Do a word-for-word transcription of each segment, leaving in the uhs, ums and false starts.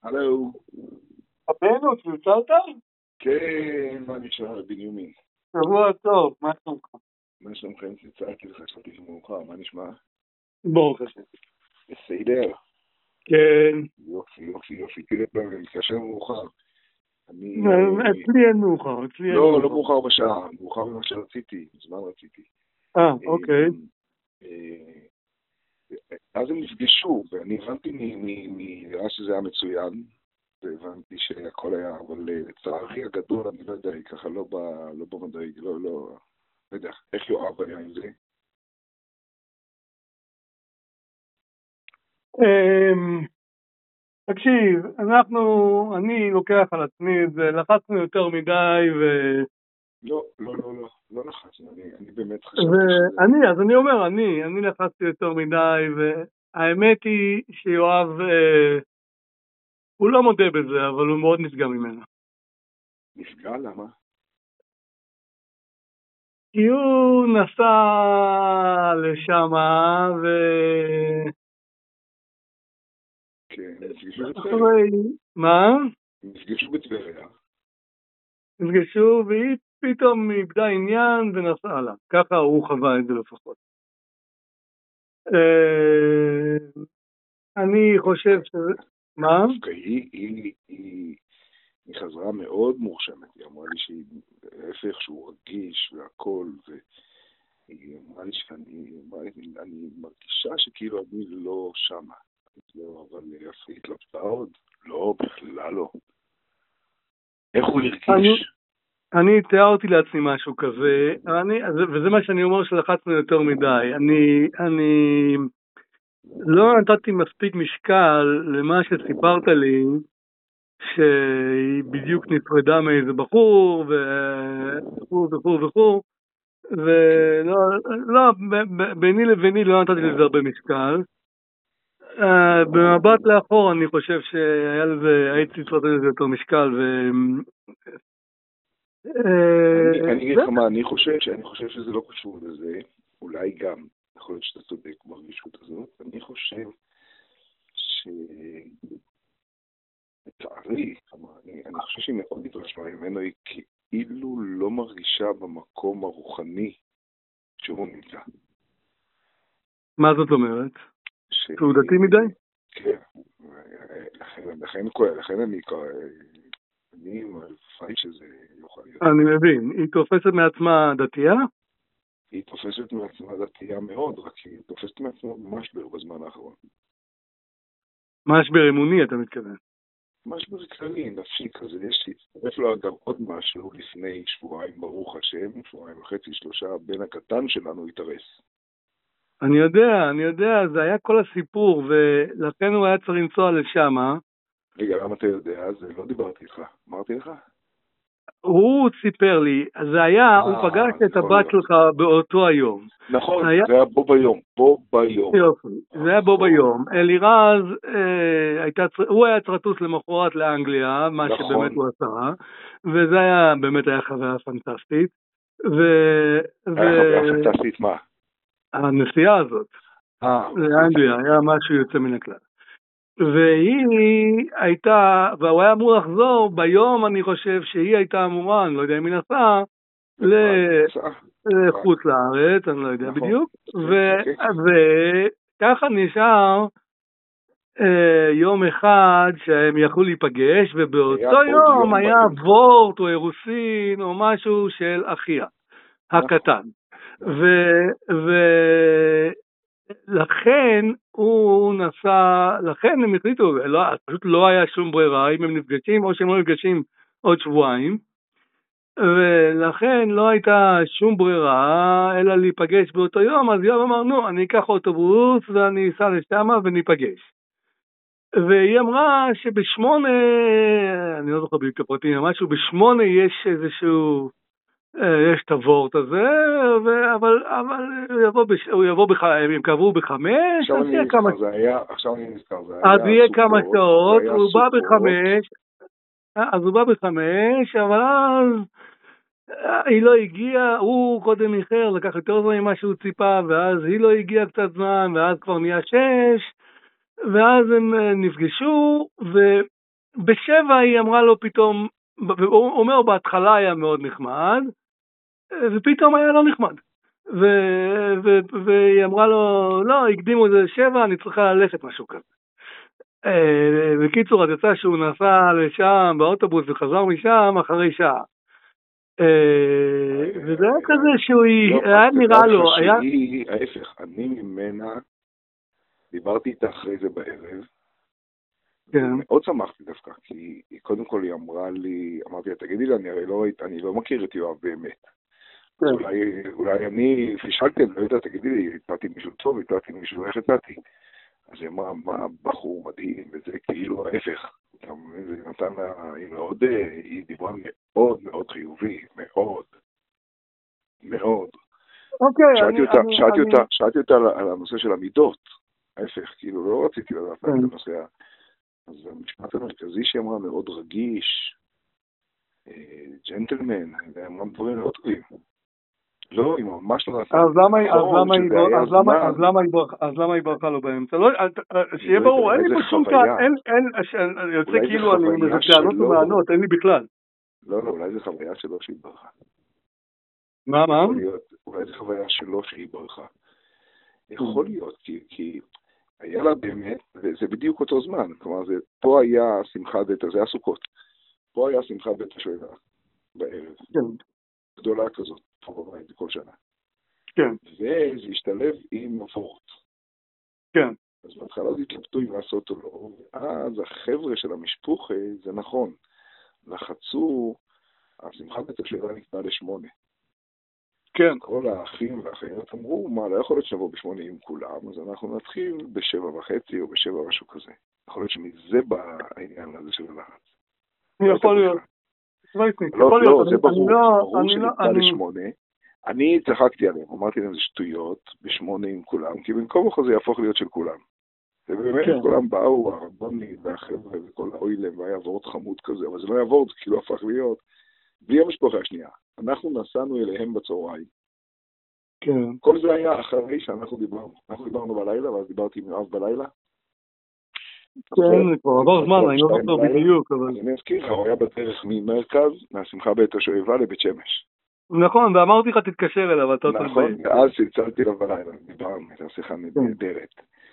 הלו. הבנו, צלצלת? כן, מה נשאר, בנימין? שבוע טוב, מה שלומך? מה שלומכם? צלצלתי לך, חשבתי שמאוחר, מה נשמע? ברוך השם. בסדר. כן. יופי, יופי, יופי, תראה פעם, אני מתקשר מאוחר. אני... אצלי אין מאוחר, אצלי אין מאוחר. לא, לא מאוחר בשעה, מאוחר ממה שרציתי, זמן רציתי. אה, אוקיי. אז הם נפגשו, ואני הבנתי נראה שזה היה מצוין, והבנתי שהכל היה, אבל לצערי הגדול, אני לא יודע, ככה לא במדעי, לא, לא, לא יודע, איך יואב היה עם זה? תקשיב, אנחנו, אני לוקח על עצמי את זה, לחצנו יותר מדי ו... לא, לא, לא, לא, לא לחצנו, אני באמת חשבתי שזה... אני, אז אני אומר, אני, אני לחצתי יותר מדי, והאמת היא שיואב, הוא לא מודה בזה, אבל הוא מאוד נפגע ממנו. נפגע? למה? כי הוא נסע לשם ו... כן, נפגשו בטבריה. מה? נפגשו בטבריה. נפגשו והיא פתאום איבדה עניין ונסעה לה. ככה הוא חווה את זה לפחות. אני חושב שזה... מה? היא, היא, היא, היא חזרה מאוד מורשמת. היא אמרה לי שהיא להפך שהוא רגיש והכל, והיא אמרה לי שאני אני מרגישה שכאילו אני לא שמה. לא, אבל היא התלבטה עוד? לא, בכלל לא. איך הוא הרגיש? אני תיארתי לעצמי משהו כזה, אני, וזה מה שאני אומר שלחצנו יותר מדי. אני, אני לא נתתי מספיק משקל למה שסיפרת לי, שהיא בדיוק נפרדה מאיזה בחור, וכו' וכו' וכו', ולא, לא, ביני לביני לא נתתי לזה הרבה משקל. במבט לאחור אני חושב שהיה לזה, הייתי צריך לתת לזה יותר משקל, ו... אני אגיד לך מה, אני חושב שאני חושב שזה לא קשור לזה, אולי גם, יכול להיות שאתה צודק ברגישות הזאת, אני חושב ש... לצערי, אני חושב שהיא מאוד התרשמה ממנו, היא כאילו לא מרגישה במקום הרוחני שהוא נמצא. מה זאת אומרת? שהוא דתי מדי? כן, לכן אני אני מפעי שזה יוכל להיות. אני מבין, היא תופסת מעצמה דתייה? היא תופסת מעצמה דתייה מאוד, רק היא תופסת מעצמה משבר בזמן האחרון. משבר אמוני אתה מתכוון? משבר כללי, נפשי כזה, יש לי, יש לו אגב עוד משהו לפני שבועיים ברוך השם, שבועיים וחצי, שלושה, בן הקטן שלנו התארס. אני יודע, אני יודע, זה היה כל הסיפור, ולכן הוא היה צריך לנסוע לשם. רגע, למה אתה יודע? זה לא דיברתי איתך, אמרתי לך? הוא סיפר לי, זה היה, הוא פגש את הבת שלך באותו היום. נכון, זה היה בו ביום, בו ביום. יופי, זה היה בו ביום. אלירז, הוא היה צרטוס למחרת לאנגליה, מה שבאמת הוא עשה, וזה היה, באמת היה חוויה פנטסטית. היה חוויה פנטסטית מה? הנסיעה הזאת, לאנגליה, היה משהו יוצא מן הכלל. והיא הייתה, והוא היה אמור לחזור ביום, אני חושב שהיא הייתה אמורה, אני לא יודע אם היא נסעה, לחוץ לארץ, אני לא יודע בדיוק, וככה נשאר יום אחד שהם יכלו להיפגש, ובאותו יום היה וורט או אירוסין או משהו של אחיה, הקטן. ולכן הוא נסע, לכן הם החליטו, פשוט לא היה שום ברירה אם הם נפגשים או שהם לא נפגשים עוד שבועיים, ולכן לא הייתה שום ברירה אלא להיפגש באותו יום. אז יום אמרנו, אני אקח אוטובוס ואני אסע לשם וניפגש. והיא אמרה שבשמונה, אני לא זוכר בדיוק הפרטים, משהו בשמונה יש איזשהו, יש את הוורט הזה, אבל הוא יבוא, הוא יבוא, הם קבעו בחמש, עכשיו אני נזכר, זה היה, עכשיו אני נזכר, זה היה אז יהיה כמה שעות, הוא בא בחמש, אז הוא בא בחמש, אבל אז היא לא הגיעה, הוא קודם איחר, לקח יותר זמן ממה שהוא ציפה, ואז היא לא הגיעה קצת זמן, ואז כבר נהיה שש, ואז הם נפגשו, בשבע היא אמרה לו פתאום, הוא אומר בהתחלה היה מאוד נחמד, ופתאום היה לא נחמד. והיא אמרה לו, לא, הקדימו את זה לשבע, אני צריכה ללכת משהו כזה. בקיצור, אז יצא שהוא נסע לשם באוטובוס וחזר משם אחרי שעה. וזה היה כזה שהוא היה נראה לו, היה... ההפך, אני ממנה, דיברתי איתה אחרי זה בערב, מאוד שמחתי דווקא, כי קודם כל היא אמרה לי, אמרתי לה, תגידי לי, אני הרי לא ראית, אני לא מכיר את יואב באמת. אולי אני פישלתי, אני לא יודע, תגידי לי, הצעתי מישהו טוב, הצעתי מישהו, איך הצעתי? אז היא אמרה, מה, בחור מדהים, וזה כאילו ההפך. זה נתן לה, היא מאוד, היא דיברה מאוד מאוד חיובי, מאוד, מאוד. אוקיי, שאלתי אותה על הנושא של המידות, ההפך, כאילו לא רציתי לדעת על הנושא, אז המשפט המרכזי שהיא אמרה מאוד רגיש, ג'נטלמן, אמרה דברים מאוד טובים. לא, היא ממש לא נעשה. אז למה היא ברכה לו באמצע? שיהיה ברור, אין לי פשוט כאן, אני יוצא כאילו אני מזכנות ומענות, אין לי בכלל. לא, לא, אולי זה חוויה שלו שהיא ברכה. מה, מה? אולי זה חוויה שלו שהיא ברכה. יכול להיות, כי היה לה באמת, וזה בדיוק אותו זמן, כלומר, פה היה שמחת בית, זה היה סוכות. פה היה שמחת בית השואלה בערב. גדולה כזאת. בבית כל שנה. כן. וזה השתלב עם מפורות. כן. אז בהתחלה זה התלבטו אם לעשות או לא, ואז החבר'ה של המשפוחה, זה נכון, לחצו, השמחת בית השואלה נקבע לשמונה. כן. כל האחים והאחיות אמרו, מה, לא יכול להיות שנבוא בשמונה עם כולם, אז אנחנו נתחיל בשבע וחצי או בשבע משהו כזה. יכול להיות שמזה בא העניין הזה של הלחץ. יכול להיות. לא, לא, זה ברור, ברור שנקבע לשמונה. אני צחקתי עליהם, אמרתי להם זה שטויות, בשמונה עם כולם, כי במקום אחר זה יהפוך להיות של כולם. ובאמת כולם באו, הרבוני והחבר'ה וכל האוילם, והיה עבורת חמוד כזה, אבל זה לא יעבור, זה כאילו הפך להיות, בלי המשפחה השנייה. אנחנו נסענו אליהם בצהריים. כן. כל זה היה אחרי שאנחנו דיברנו. אנחנו דיברנו בלילה, ואז דיברתי עם יואב בלילה. כן, כבר עבר זמן, אני לא זוכר בדיוק, אבל... אני מזכיר לך, הוא היה בדרך ממרכז, מהשמחה בית השואבה לבית שמש. נכון, ואמרתי לך תתקשר אליו, אתה תתבייש. נכון, ואז צלצלתי לו בלילה, דיברנו, הייתה שיחה נהדרת.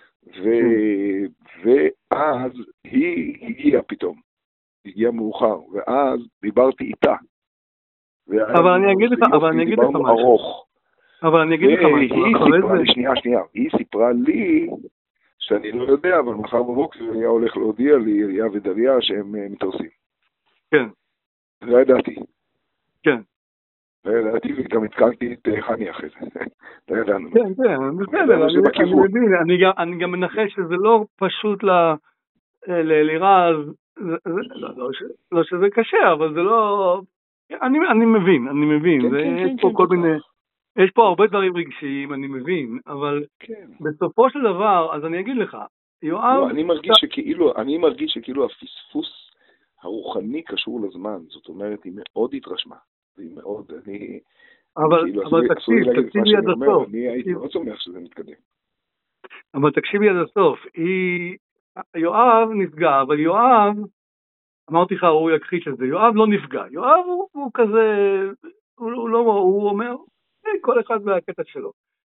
ואז היא הגיעה פתאום, הגיעה מאוחר, ואז דיברתי איתה. אבל אני אגיד לך, אבל אני אגיד לך משהו. אבל אני אגיד לך משהו. שנייה, שנייה, היא סיפרה לי... שאני לא יודע, אבל מחר בבוקר היה הולך להודיע לי, אליה ודריה, שהם מתרסים. כן. לא ידעתי. כן. לא ידעתי, וגם התקלתי את חני אחרי זה. לא ידענו. כן, כן, בסדר, אני מבין, אני גם מנחש שזה לא פשוט ללירז, לא שזה קשה, אבל זה לא... אני מבין, אני מבין. יש פה כל מיני... יש פה הרבה דברים רגשיים, אני מבין, אבל כן. בסופו של דבר, אז אני אגיד לך, יואב... לא, אני מרגיש שכאילו, אני מרגיש שכאילו הפספוס הרוחני קשור לזמן, זאת אומרת, היא מאוד התרשמה, היא מאוד, אני... אבל, כאילו, אבל תקשיב, תקשיב לי עד הסוף. אני הייתי מאוד שמח שזה מתקדם. אבל תקשיב לי עד הסוף, היא... יואב נפגע, אבל יואב, אמרתי לך, הוא יכחיש את זה, יואב לא נפגע, יואב הוא, הוא כזה, הוא, הוא לא, הוא אומר... כל אחד והקטע שלו.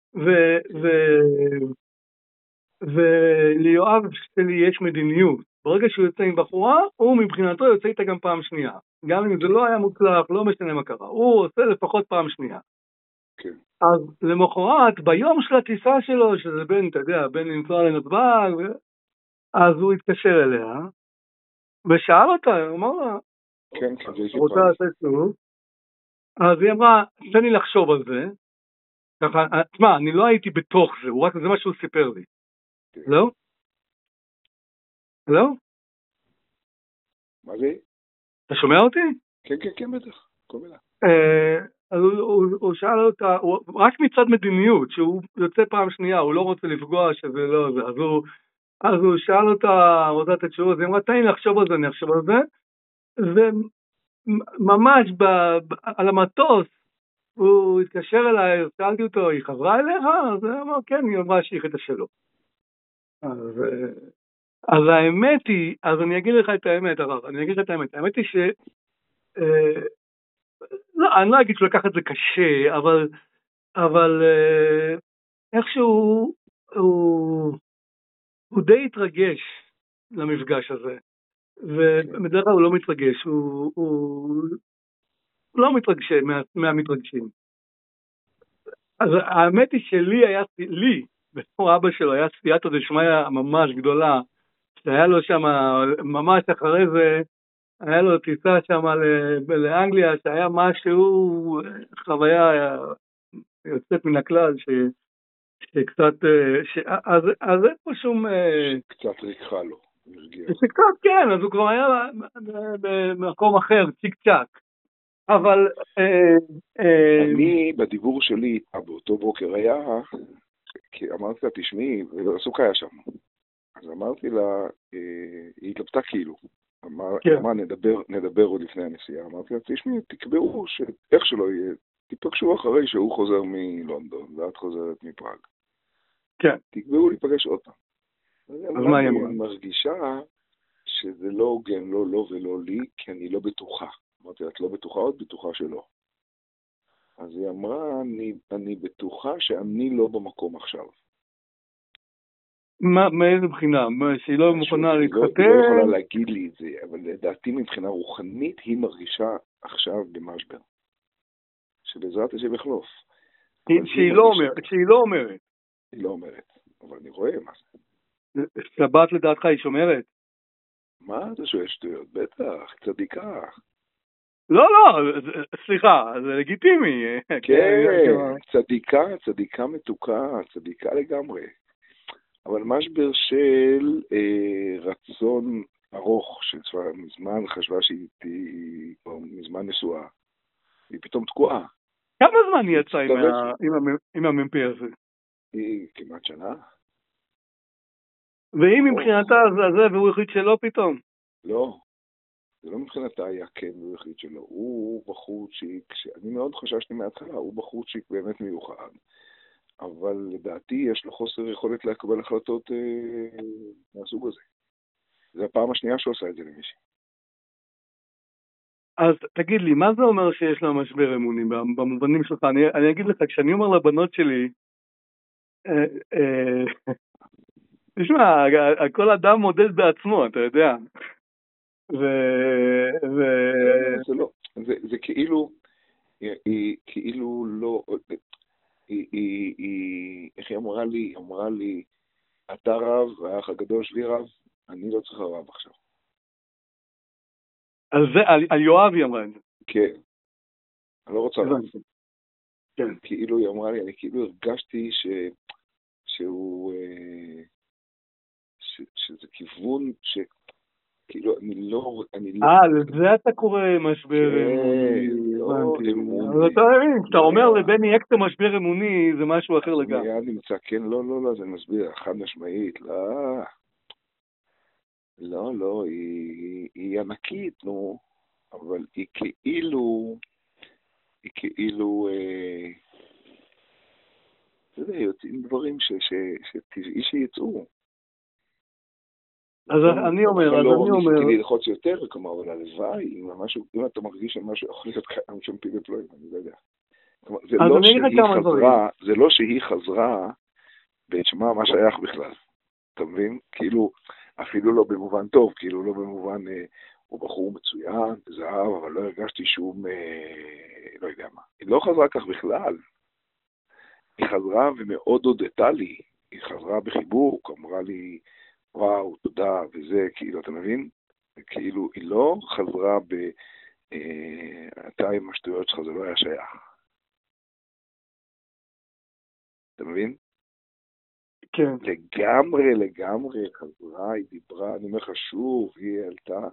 וליואב שלי יש מדיניות. ברגע שהוא יוצא עם בחורה, הוא מבחינתו יוצא איתה גם פעם שנייה. גם אם זה לא היה מוצלח, לא משנה מה קרה. הוא עושה לפחות פעם שנייה. כן. אז למחרת, ביום של הטיסה שלו, שזה בין, אתה יודע, בין לנסוע לנתב"ג, אז הוא התקשר אליה, ושאל אותה, הוא אמר לה, כן, כן, זה רוצה לעשות שוב. אז היא אמרה, תן לי לחשוב על זה. ככה, תשמע, אני לא הייתי בתוך זה, הוא רק, זה מה שהוא סיפר לי. לא? לא? מה זה? אתה שומע אותי? כן, כן, כן, בטח, כל מילה. אז הוא שאל אותה, רק מצד מדיניות, שהוא יוצא פעם שנייה, הוא לא רוצה לפגוע שזה לא זה, אז הוא שאל אותה, רוצה את התשובה, אז היא אמרה, תן לי לחשוב על זה, אני אחשוב על זה, וממש על המטוס, הוא התקשר אליי, שאלתי אותו, היא חברה אליך? אז הוא אמר, כן, היא אמרה שהיא חטא שלו. אז אז האמת היא, אז אני אגיד לך את האמת, הרב, אני אגיד לך את האמת, האמת היא ש... אה, לא, אני לא אגיד שהוא לקח את זה קשה, אבל, אבל אה, איכשהו הוא, הוא די התרגש למפגש הזה, ובדרך כלל הוא לא מתרגש, הוא, הוא לא מתרגש מה, מהמתרגשים. אז האמת היא שלי היה, לי, בתור אבא שלו, היה סייעתא דשמיא ממש גדולה, שהיה לו שם, ממש אחרי זה, היה לו טיסה שם לאנגליה, שהיה משהו, חוויה יוצאת מן הכלל, ש, שקצת, ש, אז, אז אין פה שום... שקצת ריחה לו. שקצת, כן, אז הוא כבר היה במקום אחר, צ'יק צ'ק. אבל... אני, בדיבור שלי, באותו בוקר היה, כי אמרתי לה, תשמעי, ועסוק היה שם. אז אמרתי לה, היא התלבטה כאילו. אמרה, נדבר, נדבר עוד לפני הנסיעה. אמרתי לה, תשמעי, תקבעו שאיך שלא יהיה, תיפגשו אחרי שהוא חוזר מלונדון, ואת חוזרת מפראג. כן. תקבעו להיפגש עוד פעם. אז מה היא אמרה? אני מרגישה שזה לא הוגן, לא לא ולא לי, כי אני לא בטוחה. אמרתי לה, את לא בטוחה, עוד בטוחה שלא. אז היא אמרה, אני, אני בטוחה שאני לא במקום עכשיו. מה, מאיזה בחינה? שהיא לא מוכנה להתחתן? היא לא יכולה להגיד לי את זה, אבל לדעתי מבחינה רוחנית היא מרגישה עכשיו במשבר. שבעזרת השם יחלוף. שהיא לא אומרת, שהיא לא אומרת. היא לא אומרת, אבל אני רואה מה זה. שבת לדעתך היא שומרת? מה אתה שואל שטויות? בטח, צדיקה. לא, לא, סליחה, זה לגיטימי. כן, צדיקה, צדיקה מתוקה, צדיקה לגמרי. אבל משבר של אה, רצון ארוך, שכבר מזמן חשבה שהיא מזמן נשואה, היא פתאום תקועה. כמה זמן היא יצאה עם המ"פ הזה? היא כמעט שנה. ואם מבחינתה זה והוא החליט שלא פתאום? לא, זה לא מבחינתה היה כן והוא החליט שלא. הוא בחורצ'יק, אני מאוד חששתי מההתחלה, הוא בחורצ'יק באמת מיוחד. אבל לדעתי יש לו חוסר יכולת לקבל החלטות אה, מהסוג הזה. זה הפעם השנייה שעושה את זה למישהי. אז תגיד לי, מה זה אומר שיש לה משבר אמוני במובנים שלך? אני, אני אגיד לך, כשאני אומר לבנות שלי, אה, אה, תשמע, כל אדם מודד בעצמו, אתה יודע. ו... ו... זה לא, זה, זה כאילו, היא כאילו לא, היא, היא, היא, איך היא אמרה לי? היא אמרה לי, אתה רב, האח הגדול שלי רב, אני לא צריכה רב עכשיו. על זה, על, על יואב היא אמרה את זה. כן, אני לא רוצה רב. כן. כאילו היא אמרה לי, אני כאילו הרגשתי ש, שהוא, ש, שזה כיוון ש... כאילו, אני לא... אה, לזה אתה קורא משבר אמוני. אבל אתה מבין, כשאתה אומר לבני אקטר משבר אמוני, זה משהו אחר לגמרי. אני נמצא, כן, לא, לא, לא, זה מסביר, חד משמעית, לא, לא, לא, היא ענקית, נו, אבל היא כאילו, היא כאילו, אתה יודע, יוצאים דברים שטבעי שיצאו. אז אני אומר, אז אני אומר... לא ניסיתי ללחוץ יותר, כלומר, אבל הלוואי, אם אתה מרגיש שמשהו יכול להיות קיים שם פי בפלואים, אני לא יודע. זה לא שהיא חזרה ואת שמה מה שייך בכלל, אתה מבין? כאילו, אפילו לא במובן טוב, כאילו לא במובן, הוא בחור מצוין, זהב, אבל לא הרגשתי שום, לא יודע מה. היא לא חזרה כך בכלל. היא חזרה ומאוד הודתה לי, היא חזרה בחיבוק, אמרה לי, וואו, תודה, וזה, כאילו, אתה מבין? כאילו, היא לא חזרה ב... אתה עם השטויות שלך, זה לא היה שייך. אתה מבין? כן. לגמרי, לגמרי, חזרה, היא דיברה, אני אומר לך שוב, היא עלתה.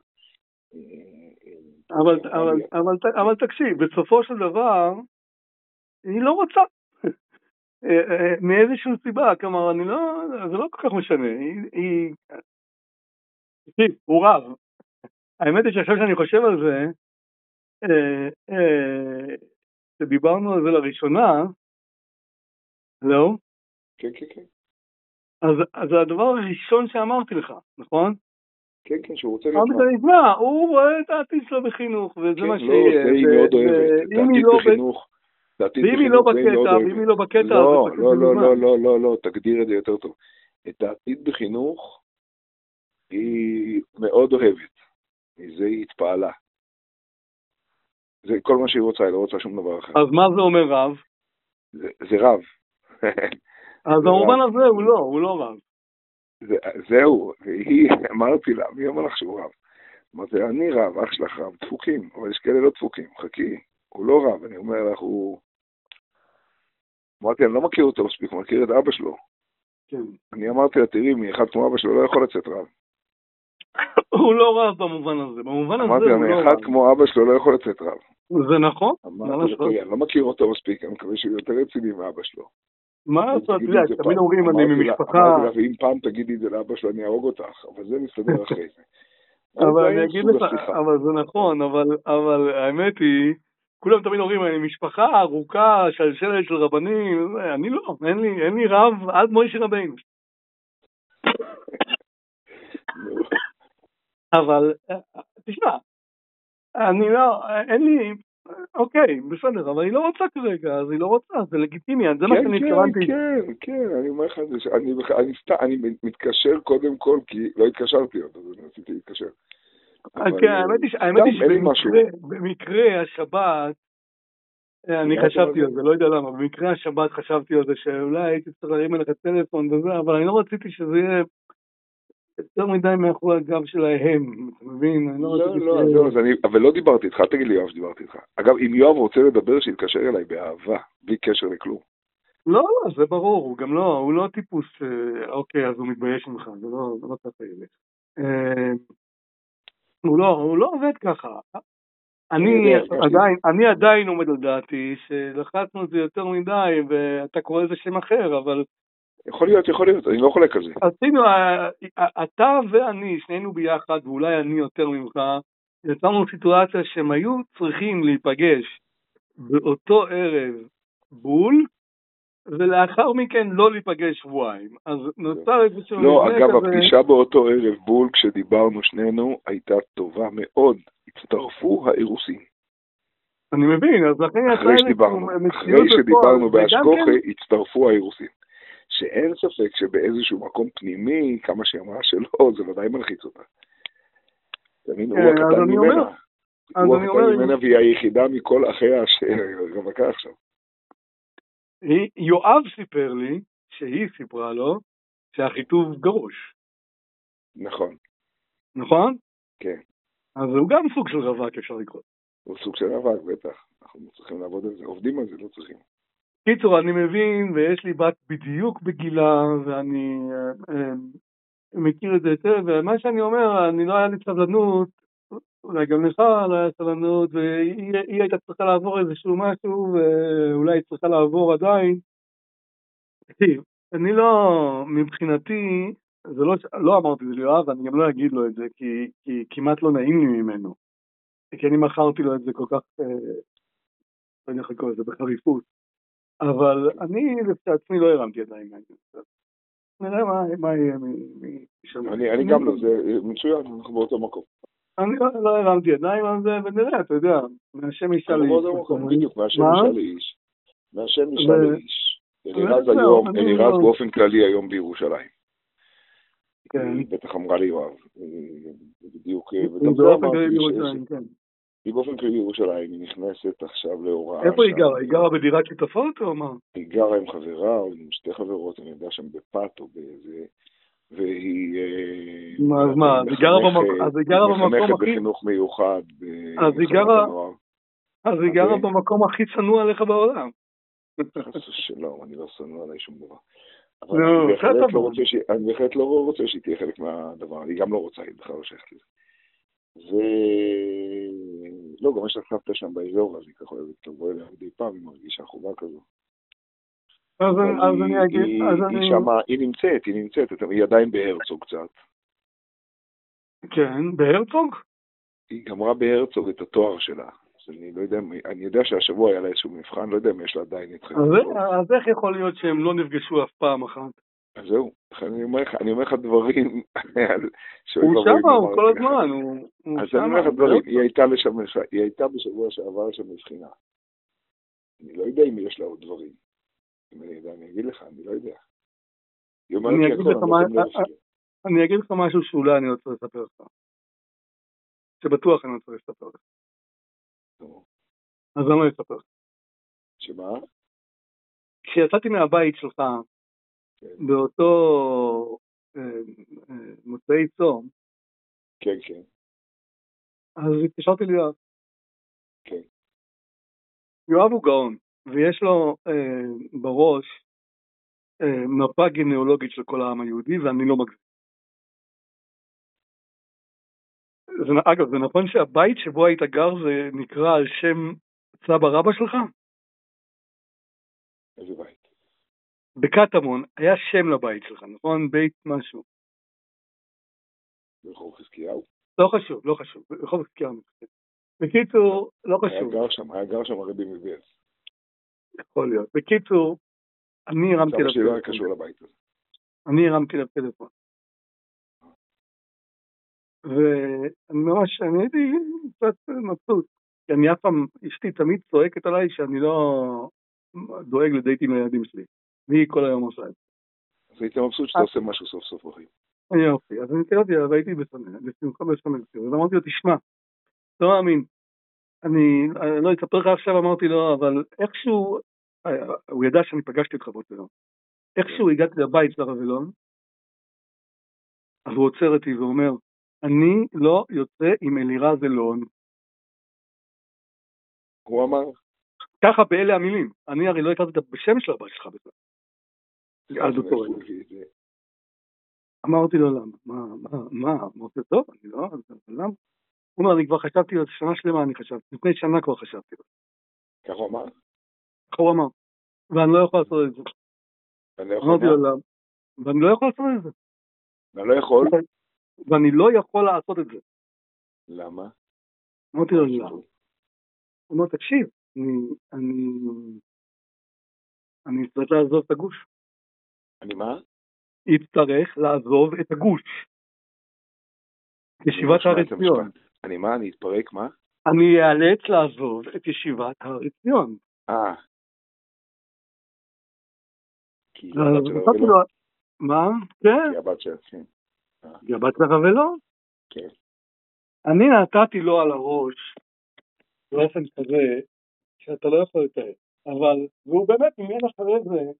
אבל, אבל, אבל, אבל תקשיב, בסופו של דבר, היא לא רוצה. מאיזושהי סיבה, כלומר, אני לא, זה לא כל כך משנה, היא, היא, הוא רב. האמת היא שעכשיו שאני חושב על זה, שדיברנו על זה לראשונה, לא? כן, כן, כן. אז, אז זה הדבר הראשון שאמרתי לך, נכון? כן, כן, שהוא רוצה להיות אמרתי רב. לך, נשמע, הוא רואה את העתיד שלו בחינוך, וזה כן, מה לא, שיהיה. זה היא מאוד אוהבת. את העתיד בחינוך, את העתיד ואם היא לא בחינוך זה היא מאוד בקטע, ואם אוהבת. היא לא בקטע, אז זה לא, פשוט לא, לא, מזומן. לא, לא, לא, לא, תגדיר את זה יותר טוב. את העתיד בחינוך היא מאוד אוהבת. מזה היא התפעלה. זה כל מה שהיא רוצה, היא לא רוצה שום דבר אחר. אז מה זה אומר רב? זה, זה רב. אז זה במובן רב. הזה הוא לא, הוא לא רב. זה, זהו, והיא, אמרתי לה, מי אומר לך שהוא רב? אמרתי לה, אני רב, אח שלך רב, דפוקים, אבל יש כאלה לא דפוקים, חכי, הוא לא רב, אני אומר לך, הוא... אמרתי, אני לא מכיר אותו מספיק, הוא מכיר את אבא שלו. כן. אני אמרתי לה, תראי, מאחד כמו אבא שלו לא יכול לצאת רב. הוא לא רב במובן הזה, במובן הזה אמרתי לה, הוא לא מאחד רב. כמו אבא שלו לא יכול לצאת רב. זה נכון? אמרתי לה, תראי, אני לא מכיר אותו מספיק, אני מקווה שהוא יותר רציני מאבא שלו. מה לעשות, אתה יודע, תמיד אומרים אני ממשפחה... אמרתי לה, ואם פעם תגידי את זה לאבא שלו, אני אהרוג אותך, אבל זה מסתדר אחרי זה. אבל אני אגיד לך, אבל זה נכון, אבל האמת היא, כולם תמיד אומרים, אני משפחה ארוכה, שלשלת של רבנים, אני לא, אין לי רב עד מוישה רבינו. אבל, תשמע, אני לא, אין לי, אוקיי, בסדר, אבל היא לא רוצה כרגע, אז היא לא רוצה, זה לגיטימי, זה מה שאני התכוונתי. כן, כן, כן, אני אומר לך, אני מתקשר קודם כל, כי לא התקשרתי עוד, אז אני רציתי להתקשר. כן, האמת היא שבמקרה השבת, אני חשבתי על זה, לא יודע למה, במקרה השבת חשבתי על זה, שאולי הייתי צריך להרים אליך טלפון וזה, אבל אני לא רציתי שזה יהיה יותר מדי מאחורי הגב שלהם, אתה מבין? לא, לא, לא, אבל לא דיברתי איתך, תגיד לי יואב שדיברתי איתך. אגב, אם יואב רוצה לדבר, שיתקשר אליי באהבה, בלי קשר לכלום. לא, לא, זה ברור, הוא גם לא, הוא לא טיפוס, אוקיי, אז הוא מתבייש ממך, זה לא ככה יהיה. הוא לא, הוא לא עובד ככה. אני עדיין, אני עדיין עומד על דעתי שלחצנו את זה יותר מדי, ואתה קורא לזה שם אחר, אבל... יכול להיות, יכול להיות, אני לא חולק על זה. עשינו, אתה ואני, שנינו ביחד, ואולי אני יותר ממך, יצרנו סיטואציה שהם היו צריכים להיפגש באותו ערב בול, ולאחר מכן לא להיפגש שבועיים. אז נוצר איזשהו... לא, אגב, הפגישה באותו ערב בול, כשדיברנו שנינו, הייתה טובה מאוד. הצטרפו האירוסים. אני מבין, אז לכן... אחרי שדיברנו, אחרי שדיברנו באשכוחה, הצטרפו האירוסים. שאין ספק שבאיזשהו מקום פנימי, כמה שהיא אמרה שלא, זה ודאי מלחיץ אותה. תמיד, הוא הקטן ממנה. הוא הקטן ממנה והיא היחידה מכל אחיה שרווקה עכשיו. יואב סיפר לי, שהיא סיפרה לו, שהחיטוב גרוש. נכון. נכון? כן. אז הוא גם סוג של רווק, אפשר לקרוא. הוא סוג של רווק, בטח. אנחנו צריכים לעבוד על זה. עובדים על זה, לא צריכים. קיצור, אני מבין, ויש לי בת בדיוק בגילה, ואני אה, אה, מכיר את זה היטב, ומה שאני אומר, אני לא היה לי סבלנות, אולי גם לך לא היה סבלנות, והיא הייתה צריכה לעבור איזשהו משהו, ואולי היא צריכה לעבור עדיין. תקשיב, אני לא, מבחינתי, זה לא, לא אמרתי את זה ליואב, אני גם לא אגיד לו את זה, כי, כי כמעט לא נעים לי ממנו. כי אני מכרתי לו את זה כל כך, אה, לא יודע איך לקרוא את זה, בחריפות. אבל אני לעצמי לא הרמתי ידיים מהעניין. נראה מה יהיה משם. אני גם לא, זה מצוין, אנחנו באותו מקום. אני לא הרמתי ידיים על זה, ונראה, אתה יודע, מהשם אישה לאיש. אנחנו באותו מקום, בדיוק, מהשם אישה לאיש. מהשם אישה לאיש. אלירז היום, אלירז באופן כללי היום בירושלים. בטח אמרה לי יואב. בדיוק, וגם זה אמרתי היא באופן כללי בירושלים, היא נכנסת עכשיו להוראה. איפה היא גרה? היא גרה בדירת שותפות או מה? היא גרה עם חברה או עם שתי חברות, אני יודע שם בפת או באיזה, והיא... אז מה, אז היא גרה במקום הכי... מחנכת בחינוך מיוחד. אז היא גרה במקום הכי צנוע עליך בעולם. חס ושלום, אני לא צנוע עליי שום דבר. אבל אני בהחלט לא רוצה שהיא תהיה חלק מהדבר, היא גם לא רוצה, היא בכלל לא שייכת לזה. ו... לא, גם יש לה סבתא שם באזור, אז היא ככה אוהבת לבוא אליה מדי פעם, היא מרגישה חובה כזו. אז אני אגיד, היא שמה, היא נמצאת, היא נמצאת, היא עדיין בהרצוג קצת. כן, בהרצוג? היא גמרה בהרצוג את התואר שלה. אני לא יודע, אני יודע שהשבוע היה לה איזשהו מבחן, לא יודע אם יש לה עדיין איתכם. אז איך יכול להיות שהם לא נפגשו אף פעם אחת? אז זהו, אני אומר לך, אני אומר לך דברים, הוא שם, הוא כל הזמן, הוא אז שם. אני אומר לך דברים, היא הייתה לשם, היא הייתה בשבוע שעבר שם מבחינה. אני לא יודע אם יש לה עוד דברים. אם אני יודע, אני אגיד לך, אני לא יודע. היא אומרת לי הכל, אני לא יודע אפילו. אני אגיד לך משהו שאולי אני רוצה לספר לך. שבטוח אני רוצה לספר לך. אז אני לא אספר לך. שמה? כשיצאתי מהבית שלך, באותו מוצאי צום, כן, כן. אז התקשרתי ליואב. כן. יואב הוא גאון, ויש לו בראש מפה גנאולוגית של כל העם היהודי, ואני לא מגזים. אגב, זה נכון שהבית שבו היית גר זה נקרא על שם סבא רבא שלך? איזה בית? בקטמון היה שם לבית שלך, נכון? בית משהו. ברחוב חזקיהו? לא חשוב, לא חשוב. ברחוב חזקיהו. בקיצור, לא חשוב. היה גר שם, היה גר שם הרבי מבית. יכול להיות. בקיצור, אני הרמתי לפלאפון. סבא שלי לא היה קשור לבית הזה. אני הרמתי לפלאפון. ואני ממש, אני הייתי קצת מבסוט. כי אני אף פעם, אשתי תמיד צועקת עליי שאני לא דואג לדייטים לילדים שלי. והיא כל היום עושה את זה. אז הייתי מבסוט שאתה עושה משהו סוף סוף בחיים. יופי, אז אני קראתי, והייתי בסנן, בשמחה בסנן. אז אמרתי לו, תשמע, לא מאמין. אני לא אספר לך עכשיו, אמרתי לו, אבל איכשהו, הוא ידע שאני פגשתי אותך באותו יום. איכשהו הגעתי לבית של הרב אלון, אז הוא עוצר אותי ואומר, אני לא יוצא עם אלירז אלון. הוא אמר? ככה באלה המילים. אני הרי לא הכרתי את בשם של הבת שלך בכלל. עד אותו רגע. אמרתי לו, למה? מה, מה, מה? אמרתי, טוב, אני לא, למה? הוא אומר, אני כבר חשבתי לו, שנה שלמה אני חשבתי, לפני שנה כבר חשבתי לו. כך הוא אמר? כך הוא אמר. ואני לא יכול לעשות את זה. אמרתי לו, למה? ואני לא יכול לעשות את זה. ואני לא יכול? ואני לא יכול לעשות את זה. למה? אמרתי לו, למה? הוא אומר, תקשיב, אני, אני, אני צריך לעזוב את הגוש. אני מה? יצטרך לעזוב את הגוש. ישיבת הר עציון. אני מה? אני אתפרק, מה? אני אאלץ לעזוב את ישיבת הר עציון. אה. כי זה הבת של הרב אלון? מה? כן. כי הבת של, כן. כי הבת של הרב אלון? כן. אני נתתי לו על הראש באופן כזה שאתה לא יכול לתאר. אבל, והוא באמת, מיד אחרי זה,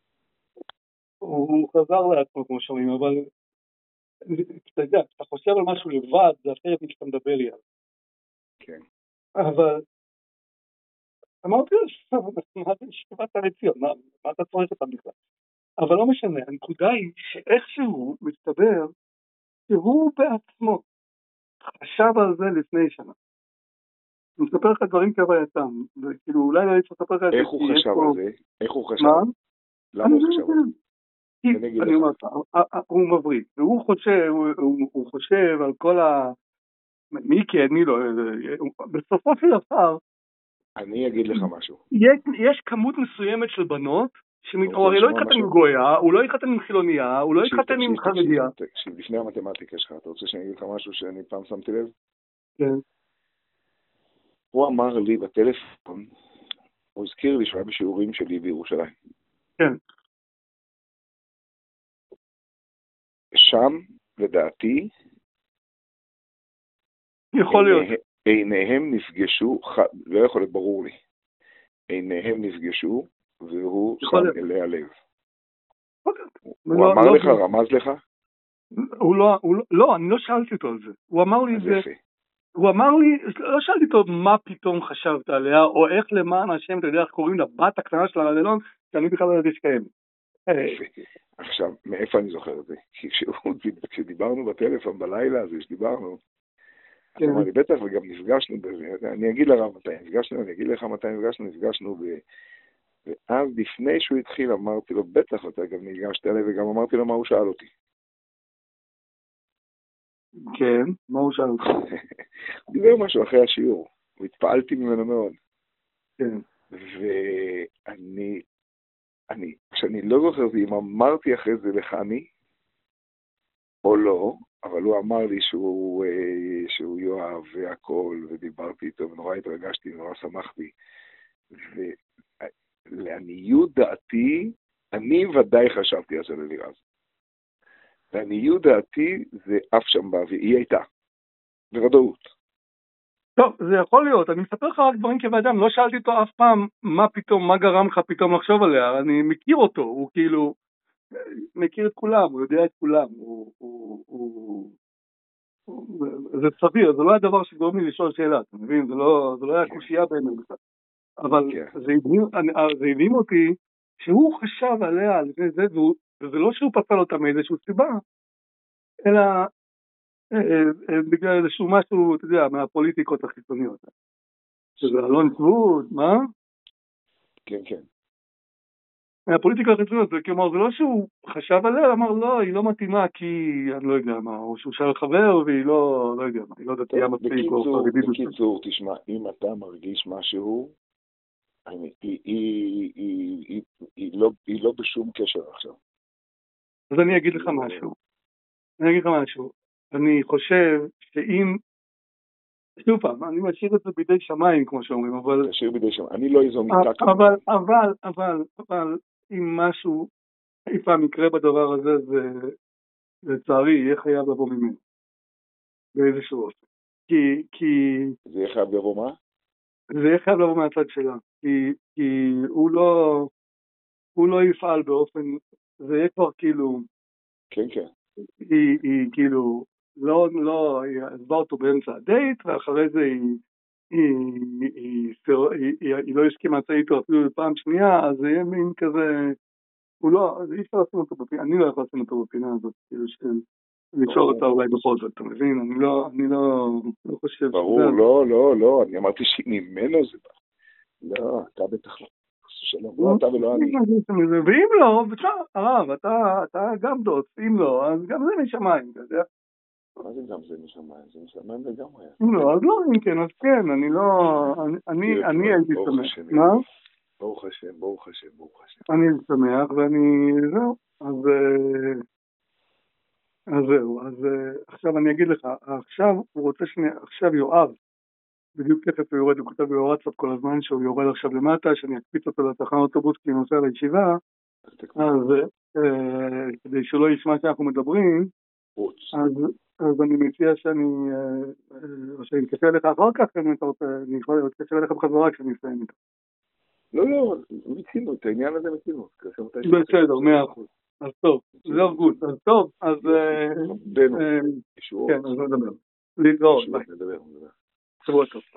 הוא חזר לעצמו כמו שאומרים, אבל אתה יודע, אתה חושב על משהו לבד, זה אחרת משאתה מדבר לי עליו. כן. אבל אמרתי לו, מה זה ישיבת הר עציון? מה אתה צריך אותם בכלל? אבל לא משנה, הנקודה היא שאיכשהו מסתבר שהוא בעצמו חשב על זה לפני שנה. אני מספר לך דברים כהווייתם, וכאילו אולי לא הייתי לספר לך את זה. איך הוא חשב על זה? איך הוא חשב? מה? למה הוא חשב על זה? אני אומר, הוא מבריא, והוא חושב, הוא חושב על כל ה... מי כן, מי לא, בסופו של דבר, אני אגיד לך משהו. יש כמות מסוימת של בנות, הוא הרי לא התחתן עם גויה, הוא לא התחתן עם חילוניה, הוא לא התחתן עם חרדיה. תקשיב, לפני המתמטיקה שלך, אתה רוצה שאני אגיד לך משהו שאני פעם שמתי לב? כן. הוא אמר לי בטלפון, הוא הזכיר לי שהוא היה בשיעורים שלי בירושלים. כן. שם, לדעתי, יכול להיות. עיניהם נפגשו, לא יכול להיות ברור לי, עיניהם נפגשו, והוא שם אליה לב. הוא אמר לך, רמז לך? הוא לא, לא, אני לא שאלתי אותו על זה. הוא אמר לי זה, הוא אמר לי, לא שאלתי אותו מה פתאום חשבת עליה, או איך למען השם, אתה יודע איך קוראים לבת הקטנה של הרב אלון, שאני בכלל לא יודעת שקיימת. עכשיו, מאיפה אני זוכר את זה? כי כשדיברנו בטלפון בלילה הזה, שדיברנו, אז אמר לי, בטח, וגם נפגשנו בזה, אני אגיד לרב מתי נפגשנו, אני אגיד לך מתי נפגשנו, נפגשנו ב... ואז לפני שהוא התחיל אמרתי לו, בטח, אתה גם נפגשת עליי, וגם אמרתי לו מה הוא שאל אותי. כן, מה הוא שאל אותי? הוא דיבר משהו אחרי השיעור, והתפעלתי ממנו מאוד. כן. ואני אני, כשאני לא זוכר אם אמרתי אחרי זה לחני, או לא, אבל הוא אמר לי שהוא, שהוא יואב והכל, ודיברתי איתו, ונורא התרגשתי, ונורא שמחתי. ולעניות דעתי, אני ודאי חשבתי על זה ללירז. לעניות דעתי, זה אף שם בה, והיא הייתה. בוודאות. טוב, זה יכול להיות. אני מספר לך רק דברים כבאדם, לא שאלתי אותו אף פעם מה פתאום, מה גרם לך פתאום לחשוב עליה. אני מכיר אותו, הוא כאילו, מכיר את כולם, הוא יודע את כולם, הוא, הוא, הוא, הוא, זה סביר, זה לא היה דבר שגורם לי לשאול שאלה, אתה מבין? זה לא, זה לא היה קושייה בעיניי בכלל. אבל זה הדהים אותי שהוא חשב עליה לפני זה, וזה לא שהוא פסל אותה מאיזשהו סיבה, אלא בגלל איזשהו משהו, אתה יודע, מהפוליטיקות החיצוניות. שזה אלון צוות, מה? כן, כן. מהפוליטיקה החיצוניות, כלומר, זה לא שהוא חשב עליה, אמר, לא, היא לא מתאימה, כי אני לא יודע מה, או שהוא שאל חבר, והיא לא, לא יודע מה, היא לא דתייה מספיק. בקיצור, תשמע, אם אתה מרגיש משהו, היא לא בשום קשר עכשיו. אז אני אגיד לך משהו. אני אגיד לך משהו. אני חושב שאם, שוב פעם, אני משאיר את זה בידי שמיים, כמו שאומרים, אבל... תשאיר בידי שמיים, אני לא איזו מיטה כמובן. אבל, אבל, אבל, אבל, אם משהו, אי פעם יקרה בדבר הזה, זה, לצערי, יהיה חייב לבוא ממנו. באיזשהו אופן. כי, כי... זה יהיה חייב לבוא מה? זה יהיה חייב לבוא מהצד שלה. כי, כי הוא לא, הוא לא יפעל באופן, זה יהיה כבר כאילו... כן, כן. היא, היא כאילו, לא, לא, היא עזבה אותו באמצע הדייט, ואחרי זה היא, היא, היא, היא, היא, היא לא הסכימה לצאת איתו אפילו פעם שנייה, אז זה יהיה מין כזה, הוא לא, אי אפשר לשים אותו בפינה, אני לא יכול לשים אותו בפינה הזאת, כאילו של, לשאול אותה אולי בכל זאת, אתה מבין? אני לא, אני לא, לא חושב... ברור, לא, לא, לא, אני אמרתי שממנו זה בא. לא, אתה בטח לא. שלום, לא אתה ולא אני. ואם לא, בסדר, הרב, אתה גם דוץ, אם לא, אז גם זה משמיים, אתה יודע? מה זה גם זה משמיים? זה משמיים לגמרי. אם לא, אז לא, אם כן, אז כן, אני לא, אני הייתי שמח. מה? ברוך השם, ברוך השם, ברוך השם. אני שמח, ואני, זהו, אז, אז זהו, אז עכשיו אני אגיד לך, עכשיו הוא רוצה שני, עכשיו יואב, בדיוק תכף הוא יורד, הוא כותב בוואטסאפ כל הזמן שהוא יורד עכשיו למטה, שאני אקפיץ אותו לתחנת אוטובוס כי הוא נוסע לישיבה, אז כדי שלא ישמע שאנחנו מדברים, אז אני מציע שאני, או שאני אתקשר אליך אחר כך, אני יכול להתקשר אליך בחזרה כשאני אסיים איתו. לא, לא, מיצינו, את העניין הזה מיצינו. בסדר, מאה אחוז. אז טוב, זה ארגון, אז טוב, אז... כן, אז נדבר. להתראות, ביי. נדבר, נדבר. שבוע טוב.